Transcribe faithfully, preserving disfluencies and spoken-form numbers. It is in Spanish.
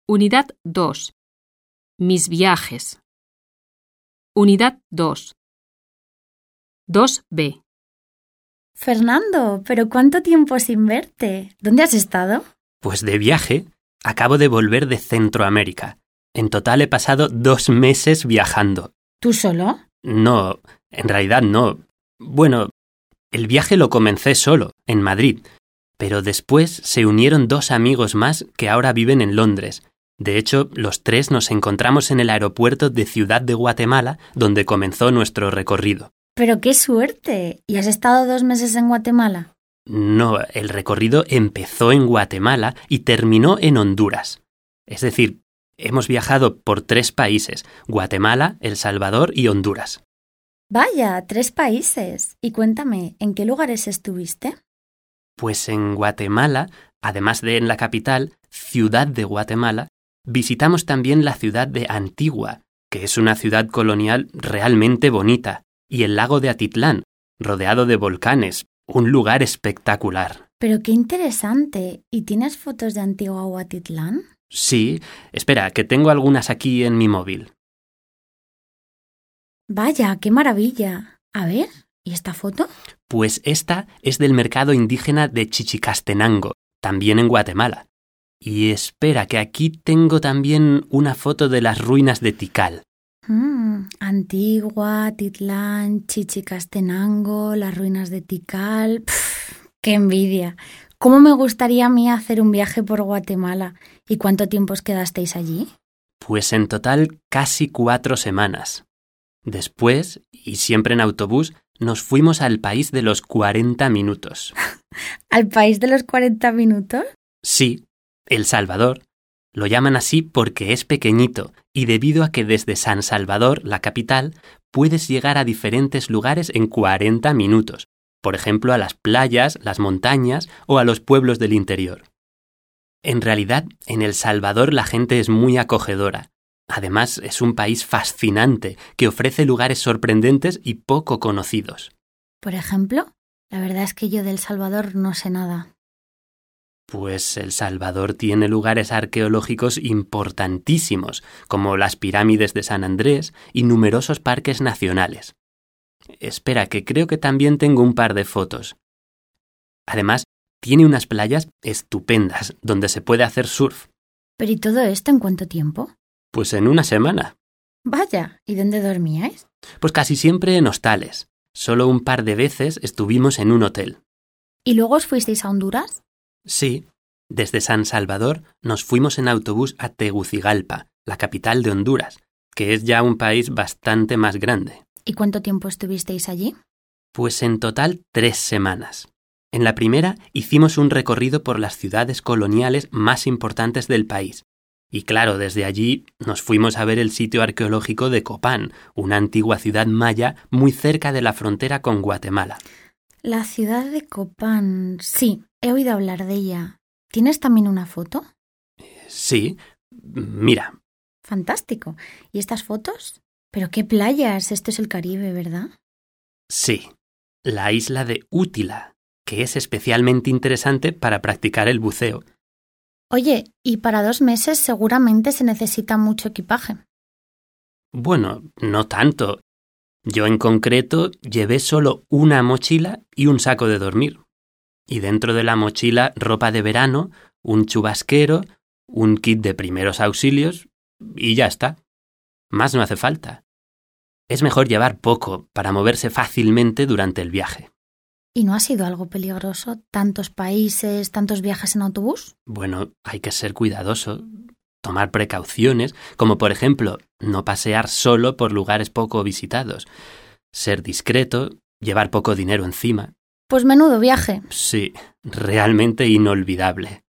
Unidad dos. Mis viajes. Unidad dos. dos B. Fernando, ¿pero cuánto tiempo sin verte? ¿Dónde has estado? Pues de viaje. Acabo de volver de Centroamérica. En total he pasado dos meses viajando. ¿Tú solo? No, en realidad no. Bueno, el viaje lo comencé solo, en Madrid, pero después se unieron dos amigos más que ahora viven en Londres. De hecho, los tres nos encontramos en el aeropuerto de Ciudad de Guatemala, donde comenzó nuestro recorrido. ¡Pero qué suerte! ¿Y has estado dos meses en Guatemala? No, el recorrido empezó en Guatemala y terminó en Honduras. Es decir, hemos viajado por tres países: Guatemala, El Salvador y Honduras. Vaya, tres países. Y cuéntame, ¿en qué lugares estuviste? Pues en Guatemala, además de en la capital, Ciudad de Guatemala, visitamos también la ciudad de Antigua, que es una ciudad colonial realmente bonita, y el lago de Atitlán, rodeado de volcanes, un lugar espectacular. ¡Pero qué interesante! ¿Y tienes fotos de Antigua o Atitlán? Sí, espera, que tengo algunas aquí en mi móvil. Vaya, qué maravilla. A ver, ¿y esta foto? Pues esta es del mercado indígena de Chichicastenango, también en Guatemala. Y espera, que aquí tengo también una foto de las ruinas de Tikal. Mm, Antigua, Atitlán, Chichicastenango, las ruinas de Tikal. Pff, ¡qué envidia! ¿Cómo me gustaría a mí hacer un viaje por Guatemala? ¿Y cuánto tiempo os quedasteis allí? Pues en total casi cuatro semanas. Después, y siempre en autobús, nos fuimos al país de los cuarenta minutos. ¿Al país de los cuarenta minutos? Sí, El Salvador. Lo llaman así porque es pequeñito y debido a que desde San Salvador, la capital, puedes llegar a diferentes lugares en cuarenta minutos. Por ejemplo, a las playas, las montañas o a los pueblos del interior. En realidad, en El Salvador la gente es muy acogedora. Además, es un país fascinante que ofrece lugares sorprendentes y poco conocidos. Por ejemplo, la verdad es que yo de El Salvador no sé nada. Pues El Salvador tiene lugares arqueológicos importantísimos, como las pirámides de San Andrés y numerosos parques nacionales. Espera, que creo que también tengo un par de fotos. Además, tiene unas playas estupendas donde se puede hacer surf. ¿Pero y todo esto en cuánto tiempo? Pues en una semana. Vaya, ¿y dónde dormíais? Pues casi siempre en hostales. Solo un par de veces estuvimos en un hotel. ¿Y luego os fuisteis a Honduras? Sí, desde San Salvador nos fuimos en autobús a Tegucigalpa, la capital de Honduras, que es ya un país bastante más grande. ¿Y cuánto tiempo estuvisteis allí? Pues en total tres semanas. En la primera hicimos un recorrido por las ciudades coloniales más importantes del país. Y claro, desde allí nos fuimos a ver el sitio arqueológico de Copán, una antigua ciudad maya muy cerca de la frontera con Guatemala. La ciudad de Copán, sí, he oído hablar de ella. ¿Tienes también una foto? Sí, mira. Fantástico. ¿Y estas fotos? ¿Pero qué playas? Esto es el Caribe, ¿verdad? Sí, la isla de Útila, que es especialmente interesante para practicar el buceo. Oye, y para dos meses seguramente se necesita mucho equipaje. Bueno, no tanto. Yo en concreto llevé solo una mochila y un saco de dormir. Y dentro de la mochila ropa de verano, un chubasquero, un kit de primeros auxilios y ya está. Más no hace falta. Es mejor llevar poco para moverse fácilmente durante el viaje. ¿Y no ha sido algo peligroso? ¿Tantos países, tantos viajes en autobús? Bueno, hay que ser cuidadoso, tomar precauciones, como por ejemplo, no pasear solo por lugares poco visitados, ser discreto, llevar poco dinero encima. Pues menudo viaje. Sí, realmente inolvidable.